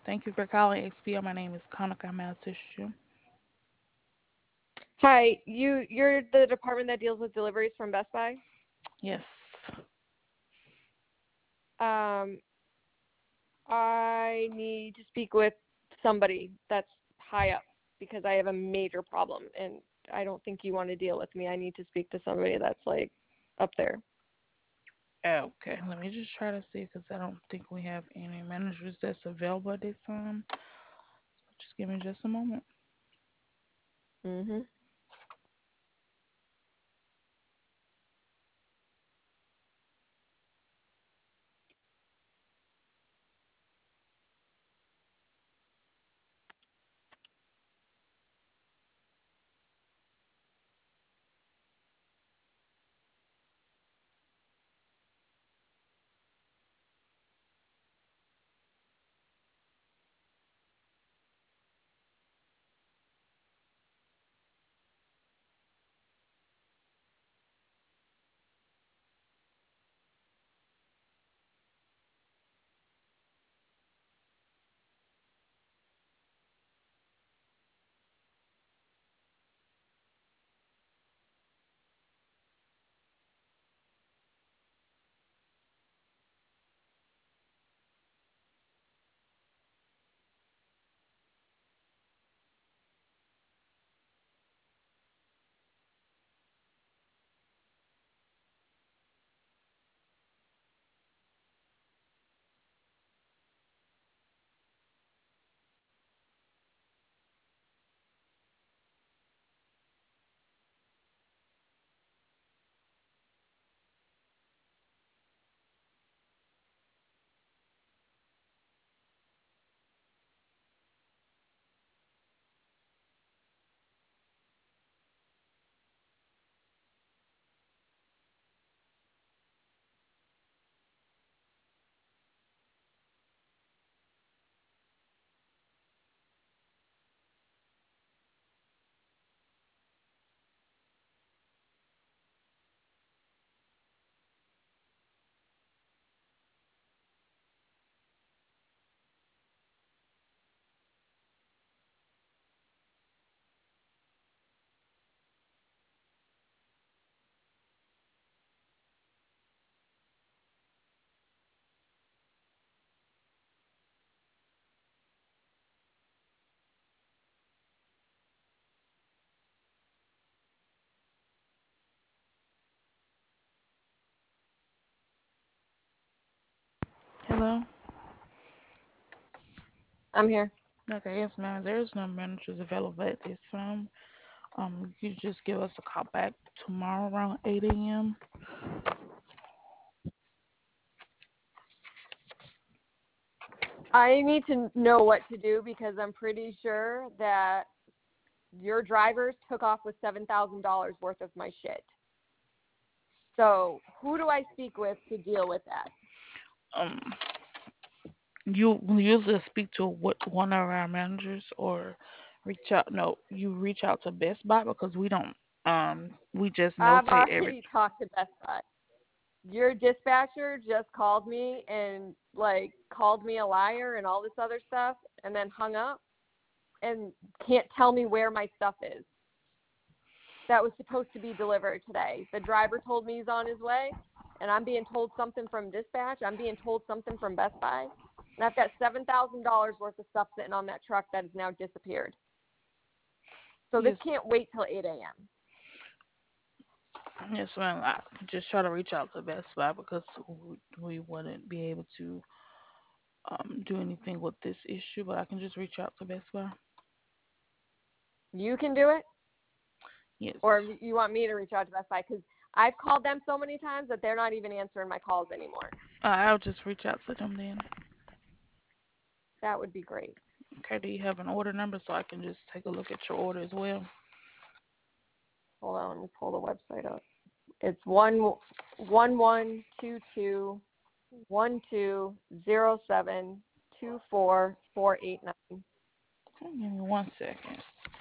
Thank you for calling XPO. My name is Kanika. May I assist you? Hi, you're the department that deals with deliveries from Best Buy. Yes. Um, I need to speak with somebody that's high up because I have a major problem and I don't think you want to deal with me. I need to speak to somebody that's like up there. Okay, let me just try to see because I don't think we have any managers that's available at this time. Just give me just a moment. Mhm. Hello? I'm here. Okay, yes, ma'am. There's no managers available at this time. You just give us a call back tomorrow around 8 a.m. I need to know what to do because I'm pretty sure that your drivers took off with $7,000 worth of my shit. So, who do I speak with to deal with that? Um, you usually speak to one of our managers or reach out. No, you reach out to Best Buy because we don't. We just I've notate every. already talked to Best Buy. Your dispatcher just called me and like called me a liar and all this other stuff and then hung up and can't tell me where my stuff is. That was supposed to be delivered today. The driver told me he's on his way and I'm being told something from dispatch. I'm being told something from Best Buy. And I've got $7,000 worth of stuff sitting on that truck that has now disappeared. So this Yes, can't wait till 8 a.m. yes, ma'am. I just try to reach out to Best Buy because we wouldn't be able to do anything with this issue, but I can just reach out to Best Buy. You can do it, Yes. or you want me to reach out to Best Buy? Because I've called them so many times that they're not even answering my calls anymore. I'll just reach out to them then. That would be great. Okay, do you have an order number so I can just take a look at your order as well? Hold on, let me pull the website up. It's 112212072448 9. Okay, give me 1 second.